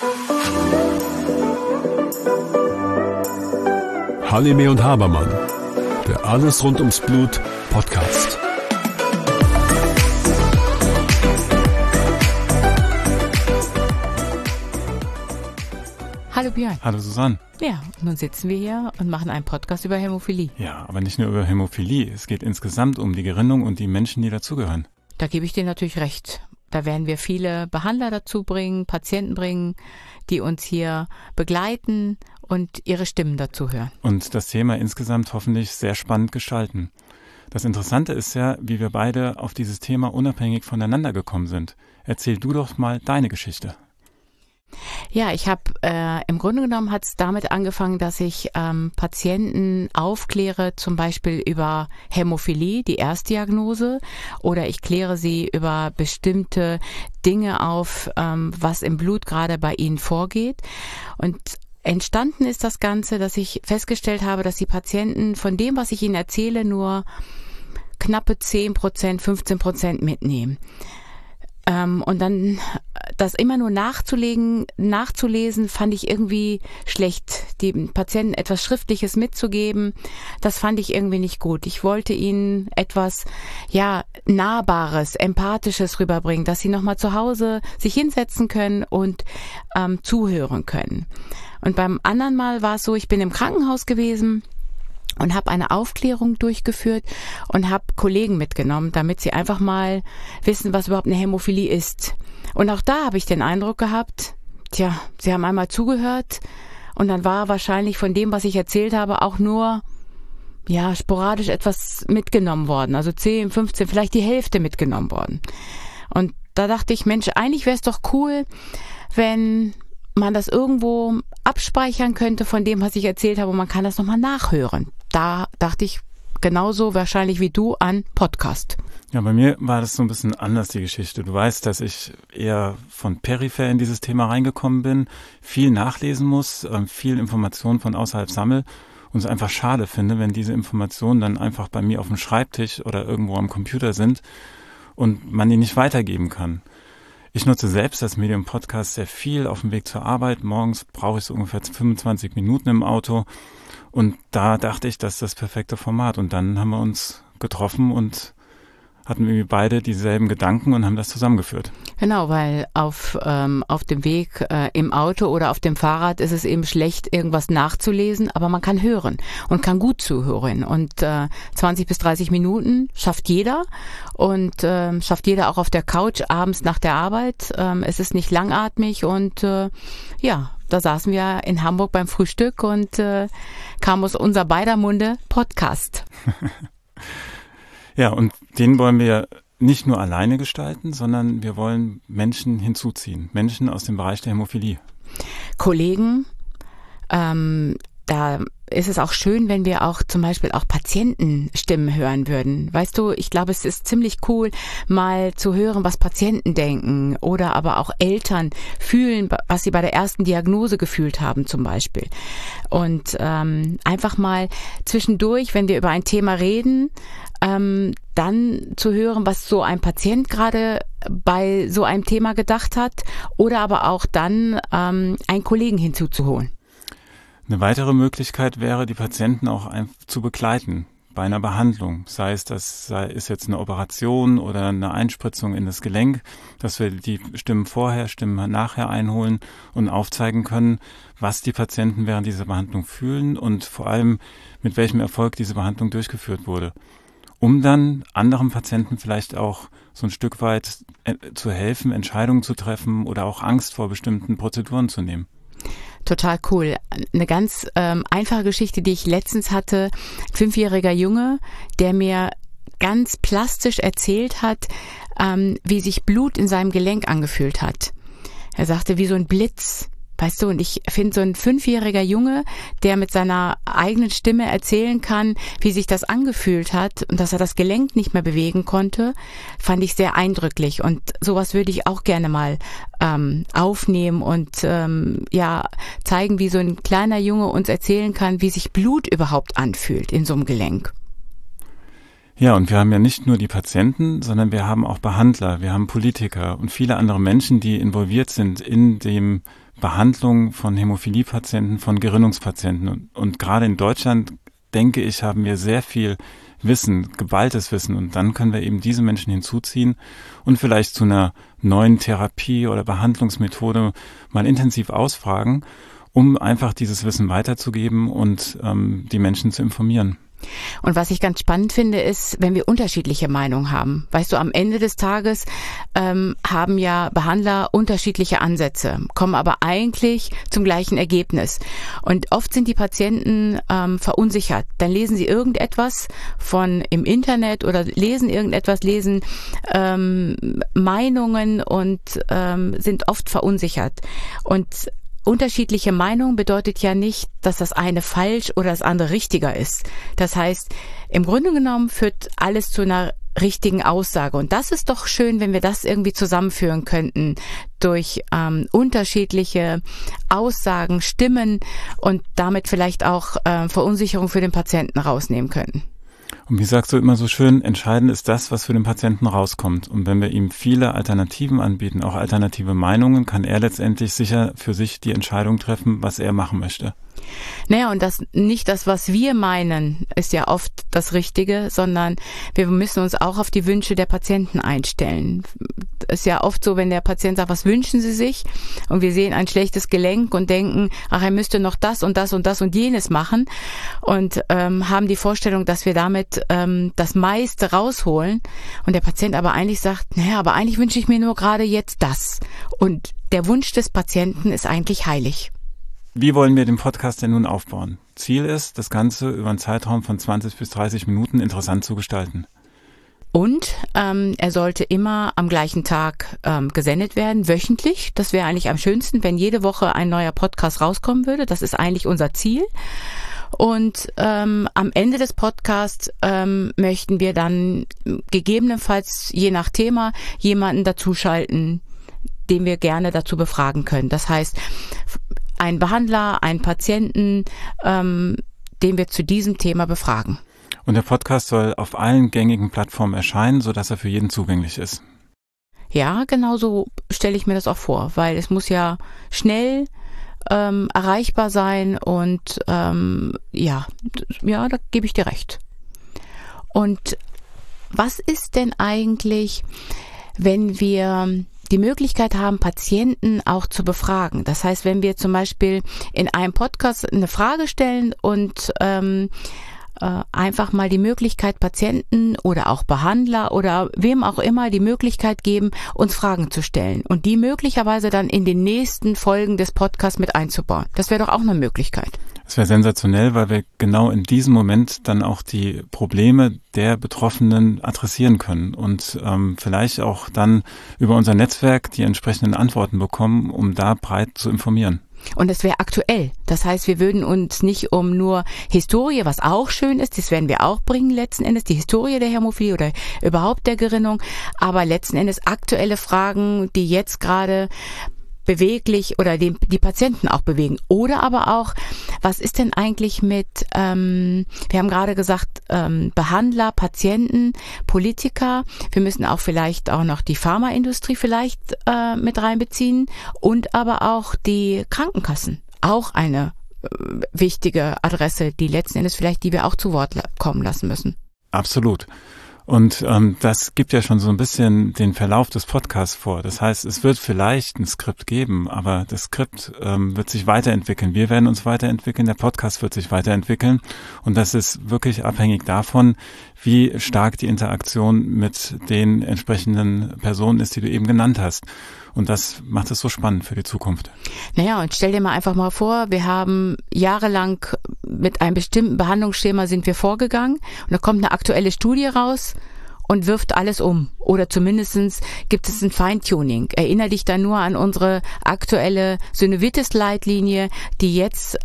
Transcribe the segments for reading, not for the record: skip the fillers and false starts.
Halime und Habermann, der Alles rund ums Blut Podcast. Hallo Björn. Hallo Susanne. Ja, nun sitzen wir hier und machen einen Podcast über Hämophilie. Ja, aber nicht nur über Hämophilie. Es geht insgesamt um die Gerinnung und die Menschen, die dazugehören. Da gebe ich dir natürlich recht. Da werden wir viele Behandler dazu bringen, Patienten bringen, die uns hier begleiten und ihre Stimmen dazu hören. Und das Thema insgesamt hoffentlich sehr spannend gestalten. Das Interessante ist ja, wie wir beide auf dieses Thema unabhängig voneinander gekommen sind. Erzähl du doch mal deine Geschichte. Ja, ich habe im Grunde genommen hat es damit angefangen, dass ich Patienten aufkläre, zum Beispiel über Hämophilie, die Erstdiagnose, oder ich kläre sie über bestimmte Dinge auf, was im Blut gerade bei ihnen vorgeht. Und entstanden ist das Ganze, dass ich festgestellt habe, dass die Patienten von dem, was ich ihnen erzähle, nur knappe 10%, 15% mitnehmen. Und dann das immer nur nachzulesen, fand ich irgendwie schlecht. Den Patienten etwas Schriftliches mitzugeben, das fand ich irgendwie nicht gut. Ich wollte ihnen etwas, Nahbares, Empathisches rüberbringen, dass sie nochmal zu Hause sich hinsetzen können und zuhören können. Und beim anderen Mal war es so, ich bin im Krankenhaus gewesen und habe eine Aufklärung durchgeführt und habe Kollegen mitgenommen, damit sie einfach mal wissen, was überhaupt eine Hämophilie ist. Und auch da habe ich den Eindruck gehabt, sie haben einmal zugehört und dann war wahrscheinlich von dem, was ich erzählt habe, auch nur sporadisch etwas mitgenommen worden. Also 10, 15, vielleicht die Hälfte mitgenommen worden. Und da dachte ich, Mensch, eigentlich wäre es doch cool, wenn man das irgendwo abspeichern könnte von dem, was ich erzählt habe, und man kann das nochmal nachhören. Da dachte ich genauso wahrscheinlich wie du an Podcast. Ja, bei mir war das so ein bisschen anders, die Geschichte. Du weißt, dass ich eher von peripher in dieses Thema reingekommen bin, viel nachlesen muss, viel Informationen von außerhalb sammle und es einfach schade finde, wenn diese Informationen dann einfach bei mir auf dem Schreibtisch oder irgendwo am Computer sind und man die nicht weitergeben kann. Ich nutze selbst das Medium Podcast sehr viel auf dem Weg zur Arbeit. Morgens brauche ich so ungefähr 25 Minuten im Auto. Und da dachte ich, das ist das perfekte Format. Und dann haben wir uns getroffen und hatten irgendwie beide dieselben Gedanken und haben das zusammengeführt. Genau, weil auf dem Weg im Auto oder auf dem Fahrrad ist es eben schlecht, irgendwas nachzulesen, aber man kann hören und kann gut zuhören. Und 20 bis 30 Minuten schafft jeder und schafft jeder auch auf der Couch abends nach der Arbeit. Es ist nicht langatmig und da saßen wir in Hamburg beim Frühstück und kam aus unser beider Munde Podcast. Ja, und den wollen wir nicht nur alleine gestalten, sondern wir wollen Menschen hinzuziehen. Menschen aus dem Bereich der Hämophilie. Kollegen, da ist es auch schön, wenn wir auch zum Beispiel auch Patientenstimmen hören würden. Weißt du, ich glaube, es ist ziemlich cool, mal zu hören, was Patienten denken oder aber auch Eltern fühlen, was sie bei der ersten Diagnose gefühlt haben zum Beispiel. Und einfach mal zwischendurch, wenn wir über ein Thema reden, dann zu hören, was so ein Patient gerade bei so einem Thema gedacht hat oder aber auch dann einen Kollegen hinzuzuholen. Eine weitere Möglichkeit wäre, die Patienten auch zu begleiten bei einer Behandlung. Sei es jetzt eine Operation oder eine Einspritzung in das Gelenk, dass wir die Stimmen vorher, Stimmen nachher einholen und aufzeigen können, was die Patienten während dieser Behandlung fühlen und vor allem mit welchem Erfolg diese Behandlung durchgeführt wurde. Um dann anderen Patienten vielleicht auch so ein Stück weit zu helfen, Entscheidungen zu treffen oder auch Angst vor bestimmten Prozeduren zu nehmen. Total cool. Eine ganz einfache Geschichte, die ich letztens hatte. Ein 5-jähriger Junge, der mir ganz plastisch erzählt hat, wie sich Blut in seinem Gelenk angefühlt hat. Er sagte, wie so ein Blitz. Weißt du, und ich finde so ein 5-jähriger Junge, der mit seiner eigenen Stimme erzählen kann, wie sich das angefühlt hat und dass er das Gelenk nicht mehr bewegen konnte, fand ich sehr eindrücklich. Und sowas würde ich auch gerne mal aufnehmen und zeigen, wie so ein kleiner Junge uns erzählen kann, wie sich Blut überhaupt anfühlt in so einem Gelenk. Ja, und wir haben ja nicht nur die Patienten, sondern wir haben auch Behandler, wir haben Politiker und viele andere Menschen, die involviert sind in dem Behandlung von Hämophilie-Patienten, von Gerinnungspatienten. Und gerade in Deutschland, denke ich, haben wir sehr viel Wissen, geballtes Wissen. Und dann können wir eben diese Menschen hinzuziehen und vielleicht zu einer neuen Therapie oder Behandlungsmethode mal intensiv ausfragen, um einfach dieses Wissen weiterzugeben und die Menschen zu informieren. Und was ich ganz spannend finde, ist, wenn wir unterschiedliche Meinungen haben. Weißt du, am Ende des Tages haben ja Behandler unterschiedliche Ansätze, kommen aber eigentlich zum gleichen Ergebnis. Und oft sind die Patienten verunsichert. Dann lesen sie irgendetwas im Internet oder lesen Meinungen und sind oft verunsichert. Und unterschiedliche Meinung bedeutet ja nicht, dass das eine falsch oder das andere richtiger ist. Das heißt, im Grunde genommen führt alles zu einer richtigen Aussage. Und das ist doch schön, wenn wir das irgendwie zusammenführen könnten durch unterschiedliche Aussagen, Stimmen und damit vielleicht auch Verunsicherung für den Patienten rausnehmen könnten. Und wie sagst du immer so schön, entscheidend ist das, was für den Patienten rauskommt. Und wenn wir ihm viele Alternativen anbieten, auch alternative Meinungen, kann er letztendlich sicher für sich die Entscheidung treffen, was er machen möchte. Naja, und nicht das, was wir meinen, ist ja oft das Richtige, sondern wir müssen uns auch auf die Wünsche der Patienten einstellen. Es ist ja oft so, wenn der Patient sagt, was wünschen Sie sich? Und wir sehen ein schlechtes Gelenk und denken, ach, er müsste noch das und das und das und jenes machen und haben die Vorstellung, dass wir damit das meiste rausholen. Und der Patient aber eigentlich sagt, naja, aber eigentlich wünsche ich mir nur gerade jetzt das. Und der Wunsch des Patienten ist eigentlich heilig. Wie wollen wir den Podcast denn nun aufbauen? Ziel ist, das Ganze über einen Zeitraum von 20 bis 30 Minuten interessant zu gestalten. Und er sollte immer am gleichen Tag gesendet werden, wöchentlich. Das wäre eigentlich am schönsten, wenn jede Woche ein neuer Podcast rauskommen würde. Das ist eigentlich unser Ziel. Und am Ende des Podcasts möchten wir dann gegebenenfalls, je nach Thema, jemanden dazuschalten, den wir gerne dazu befragen können. Das heißt, ein Behandler, einen Patienten, den wir zu diesem Thema befragen. Und der Podcast soll auf allen gängigen Plattformen erscheinen, sodass er für jeden zugänglich ist. Ja, genau so stelle ich mir das auch vor, weil es muss ja schnell erreichbar sein und ja, da gebe ich dir recht. Und was ist denn eigentlich, wenn wir die Möglichkeit haben, Patienten auch zu befragen? Das heißt, wenn wir zum Beispiel in einem Podcast eine Frage stellen und einfach mal die Möglichkeit, Patienten oder auch Behandler oder wem auch immer die Möglichkeit geben, uns Fragen zu stellen und die möglicherweise dann in den nächsten Folgen des Podcasts mit einzubauen. Das wäre doch auch eine Möglichkeit. Das wäre sensationell, weil wir genau in diesem Moment dann auch die Probleme der Betroffenen adressieren können und vielleicht auch dann über unser Netzwerk die entsprechenden Antworten bekommen, um da breit zu informieren. Und es wäre aktuell. Das heißt, wir würden uns nicht um nur Historie, was auch schön ist, das werden wir auch bringen letzten Endes, die Historie der Hämophilie oder überhaupt der Gerinnung, aber letzten Endes aktuelle Fragen, die jetzt gerade beweglich oder die Patienten auch bewegen. Oder aber auch, was ist denn eigentlich mit, wir haben gerade gesagt, Behandler, Patienten, Politiker. Wir müssen auch vielleicht auch noch die Pharmaindustrie vielleicht mit reinbeziehen und aber auch die Krankenkassen. Auch eine wichtige Adresse, die letzten Endes vielleicht, die wir auch zu Wort kommen lassen müssen. Absolut. Und das gibt ja schon so ein bisschen den Verlauf des Podcasts vor. Das heißt, es wird vielleicht ein Skript geben, aber das Skript wird sich weiterentwickeln. Wir werden uns weiterentwickeln, der Podcast wird sich weiterentwickeln. Und das ist wirklich abhängig davon, wie stark die Interaktion mit den entsprechenden Personen ist, die du eben genannt hast. Und das macht es so spannend für die Zukunft. Naja, und stell dir mal einfach mal vor, wir haben jahrelang mit einem bestimmten Behandlungsschema sind wir vorgegangen und da kommt eine aktuelle Studie raus und wirft alles um. Oder zumindestens gibt es ein Feintuning. Erinnere dich da nur an unsere aktuelle Synovitis-Leitlinie, die jetzt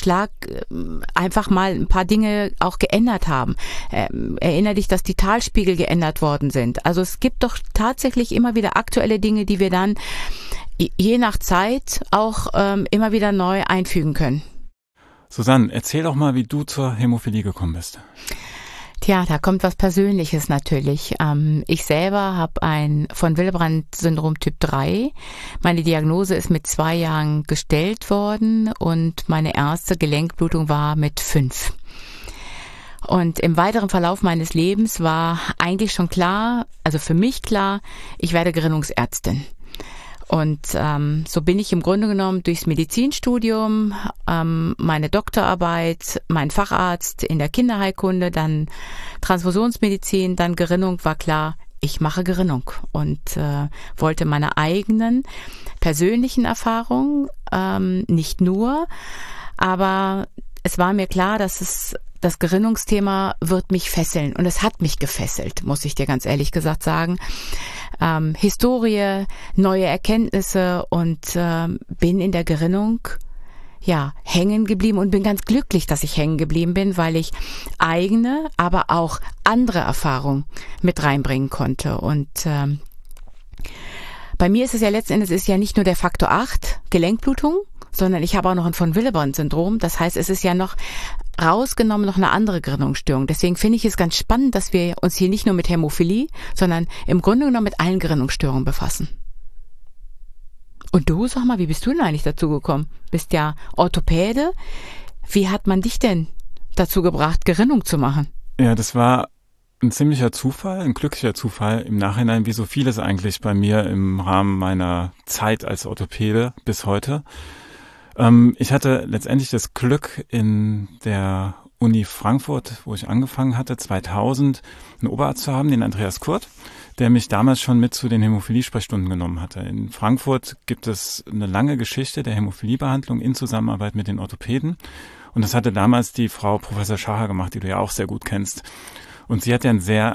einfach mal ein paar Dinge auch geändert haben. Erinnere dich, dass die Talspiegel geändert worden sind. Also es gibt doch tatsächlich immer wieder aktuelle Dinge, die wir dann je nach Zeit auch immer wieder neu einfügen können. Susanne, erzähl doch mal, wie du zur Hämophilie gekommen bist. Tja, da kommt was Persönliches natürlich. Ich selber habe ein von Willebrand-Syndrom Typ 3. Meine Diagnose ist mit 2 Jahren gestellt worden und meine erste Gelenkblutung war mit 5. Und im weiteren Verlauf meines Lebens war eigentlich schon klar, also für mich klar, ich werde Gerinnungsärztin. Und so bin ich im Grunde genommen durchs Medizinstudium, meine Doktorarbeit, mein Facharzt in der Kinderheilkunde, dann Transfusionsmedizin, dann Gerinnung, war klar, ich mache Gerinnung und wollte meine eigenen persönlichen Erfahrungen, nicht nur, aber es war mir klar, dass das Gerinnungsthema wird mich fesseln und es hat mich gefesselt, muss ich dir ganz ehrlich gesagt sagen. Historie, neue Erkenntnisse und bin in der Gerinnung hängen geblieben und bin ganz glücklich, dass ich hängen geblieben bin, weil ich eigene, aber auch andere Erfahrungen mit reinbringen konnte. Und bei mir ist es ja letzten Endes ist ja nicht nur der Faktor 8 Gelenkblutung, sondern ich habe auch noch ein von Willebrand-Syndrom. Das heißt, es ist ja noch rausgenommen noch eine andere Gerinnungsstörung. Deswegen finde ich es ganz spannend, dass wir uns hier nicht nur mit Hämophilie, sondern im Grunde genommen mit allen Gerinnungsstörungen befassen. Und du, sag mal, wie bist du denn eigentlich dazu gekommen? Bist ja Orthopäde. Wie hat man dich denn dazu gebracht, Gerinnung zu machen? Ja, das war ein ziemlicher Zufall, ein glücklicher Zufall im Nachhinein, wie so vieles eigentlich bei mir im Rahmen meiner Zeit als Orthopäde bis heute. Ich hatte letztendlich das Glück, in der Uni Frankfurt, wo ich angefangen hatte, 2000, einen Oberarzt zu haben, den Andreas Kurt, der mich damals schon mit zu den Hämophilie-Sprechstunden genommen hatte. In Frankfurt gibt es eine lange Geschichte der Hämophiliebehandlung in Zusammenarbeit mit den Orthopäden. Und das hatte damals die Frau Professor Schacher gemacht, die du ja auch sehr gut kennst. Und sie hat ja ein sehr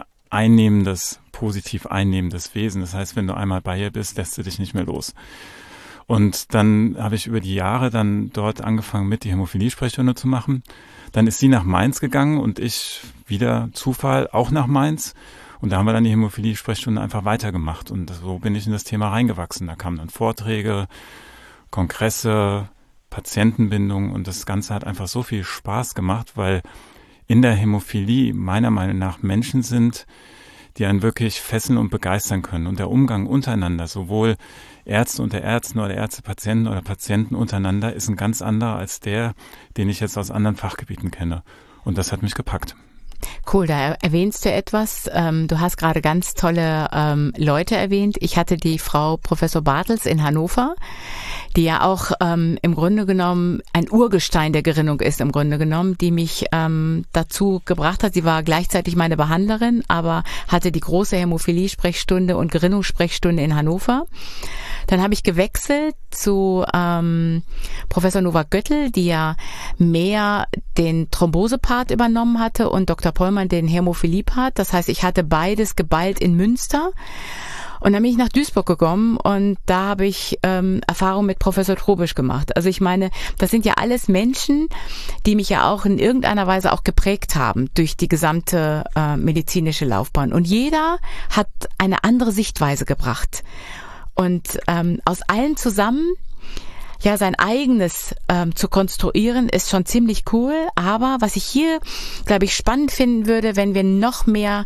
positiv einnehmendes Wesen. Das heißt, wenn du einmal bei ihr bist, lässt sie dich nicht mehr los. Und dann habe ich über die Jahre dann dort angefangen, mit die Hämophilie-Sprechstunde zu machen. Dann ist sie nach Mainz gegangen und ich, wieder Zufall, auch nach Mainz. Und da haben wir dann die Hämophilie-Sprechstunde einfach weitergemacht. Und so bin ich in das Thema reingewachsen. Da kamen dann Vorträge, Kongresse, Patientenbindung und das Ganze hat einfach so viel Spaß gemacht, weil in der Hämophilie meiner Meinung nach Menschen sind, die einen wirklich fesseln und begeistern können. Und der Umgang untereinander, sowohl Ärzte unter Ärzten oder Ärzte-Patienten oder Patienten untereinander, ist ein ganz anderer als der, den ich jetzt aus anderen Fachgebieten kenne. Und das hat mich gepackt. Cool, da erwähnst du etwas. Du hast gerade ganz tolle Leute erwähnt. Ich hatte die Frau Professor Bartels in Hannover, die ja auch im Grunde genommen ein Urgestein der Gerinnung ist, im Grunde genommen, die mich dazu gebracht hat. Sie war gleichzeitig meine Behandlerin, aber hatte die große Hämophilie-Sprechstunde und Gerinnungssprechstunde in Hannover. Dann habe ich gewechselt zu Professor Novak Göttl, die ja mehr den Thrombose-Part übernommen hatte und Dr. Pollmann den Hämophilie-Part. Das heißt, ich hatte beides geballt in Münster. Und dann bin ich nach Duisburg gekommen und da habe ich Erfahrung mit Professor Trobisch gemacht. Also ich meine, das sind ja alles Menschen, die mich ja auch in irgendeiner Weise auch geprägt haben durch die gesamte medizinische Laufbahn. Und jeder hat eine andere Sichtweise gebracht. Und aus allen zusammen sein eigenes zu konstruieren, ist schon ziemlich cool. Aber was ich hier, glaube ich, spannend finden würde, wenn wir noch mehr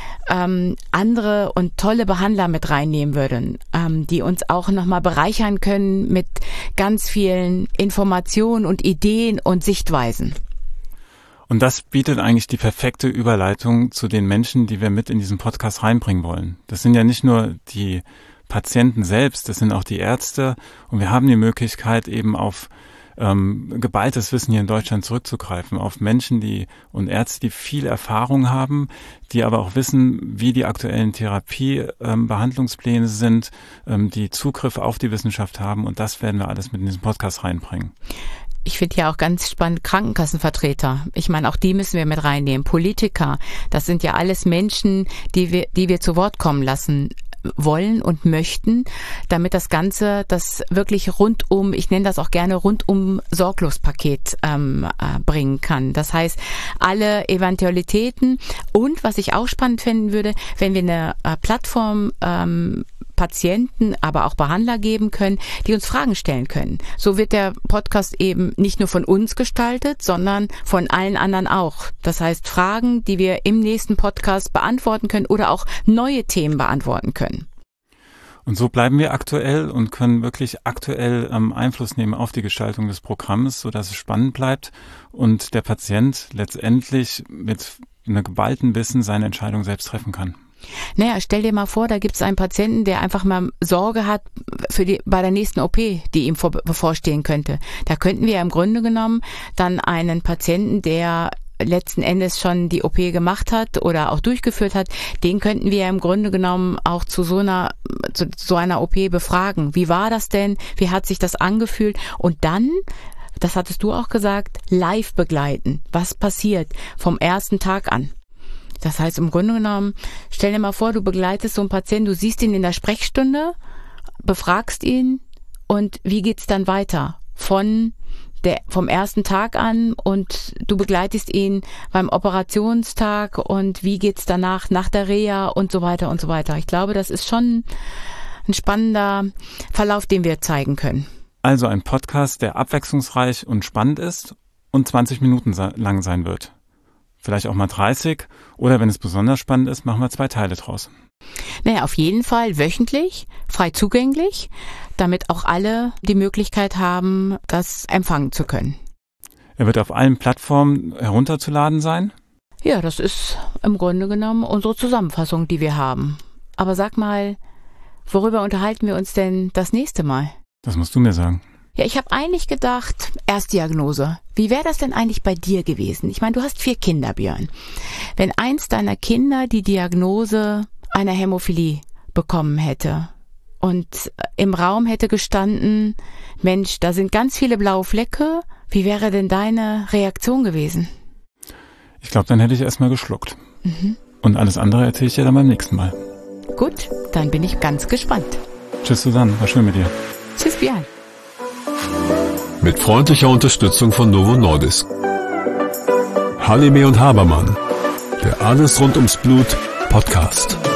andere und tolle Behandler mit reinnehmen würden, die uns auch nochmal bereichern können mit ganz vielen Informationen und Ideen und Sichtweisen. Und das bietet eigentlich die perfekte Überleitung zu den Menschen, die wir mit in diesen Podcast reinbringen wollen. Das sind ja nicht nur die Patienten selbst, das sind auch die Ärzte und wir haben die Möglichkeit eben auf geballtes Wissen hier in Deutschland zurückzugreifen, auf Menschen und Ärzte, die viel Erfahrung haben, die aber auch wissen, wie die aktuellen Therapiebehandlungspläne sind, die Zugriff auf die Wissenschaft haben und das werden wir alles mit in diesen Podcast reinbringen. Ich finde ja auch ganz spannend Krankenkassenvertreter. Ich meine, auch die müssen wir mit reinnehmen. Politiker, das sind ja alles Menschen, die wir zu Wort kommen lassen wollen und möchten, damit das Ganze, das wirklich ich nenne das auch gerne rundum Sorglospaket bringen kann. Das heißt, alle Eventualitäten und was ich auch spannend finden würde, wenn wir eine Plattform Patienten, aber auch Behandler geben können, die uns Fragen stellen können. So wird der Podcast eben nicht nur von uns gestaltet, sondern von allen anderen auch. Das heißt, Fragen, die wir im nächsten Podcast beantworten können oder auch neue Themen beantworten können. Und so bleiben wir aktuell und können wirklich aktuell Einfluss nehmen auf die Gestaltung des Programms, sodass es spannend bleibt und der Patient letztendlich mit einem geballten Wissen seine Entscheidung selbst treffen kann. Naja, stell dir mal vor, da gibt es einen Patienten, der einfach mal Sorge hat bei der nächsten OP, die ihm bevorstehen könnte. Da könnten wir im Grunde genommen dann einen Patienten, der letzten Endes schon die OP gemacht hat oder auch durchgeführt hat, den könnten wir im Grunde genommen auch zu so einer OP befragen. Wie war das denn? Wie hat sich das angefühlt? Und dann, das hattest du auch gesagt, live begleiten. Was passiert vom ersten Tag an? Das heißt, im Grunde genommen, stell dir mal vor, du begleitest so einen Patienten, du siehst ihn in der Sprechstunde, befragst ihn und wie geht's dann weiter? Vom ersten Tag an und du begleitest ihn beim Operationstag und wie geht's danach, nach der Reha und so weiter und so weiter. Ich glaube, das ist schon ein spannender Verlauf, den wir zeigen können. Also ein Podcast, der abwechslungsreich und spannend ist und 20 Minuten lang sein wird. Vielleicht auch mal 30 oder wenn es besonders spannend ist, machen wir 2 Teile draus. Naja, auf jeden Fall wöchentlich, frei zugänglich, damit auch alle die Möglichkeit haben, das empfangen zu können. Er wird auf allen Plattformen herunterzuladen sein? Ja, das ist im Grunde genommen unsere Zusammenfassung, die wir haben. Aber sag mal, worüber unterhalten wir uns denn das nächste Mal? Das musst du mir sagen. Ja, ich habe eigentlich gedacht, Erstdiagnose. Wie wäre das denn eigentlich bei dir gewesen? Ich meine, du hast 4 Kinder, Björn. Wenn eins deiner Kinder die Diagnose einer Hämophilie bekommen hätte und im Raum hätte gestanden, Mensch, da sind ganz viele blaue Flecke, wie wäre denn deine Reaktion gewesen? Ich glaube, dann hätte ich erstmal geschluckt. Und alles andere erzähle ich dir dann beim nächsten Mal. Gut, dann bin ich ganz gespannt. Tschüss Susanne, war schön mit dir. Tschüss, Björn. Mit freundlicher Unterstützung von Novo Nordisk. Halime und Habermann, der Alles rund ums Blut Podcast.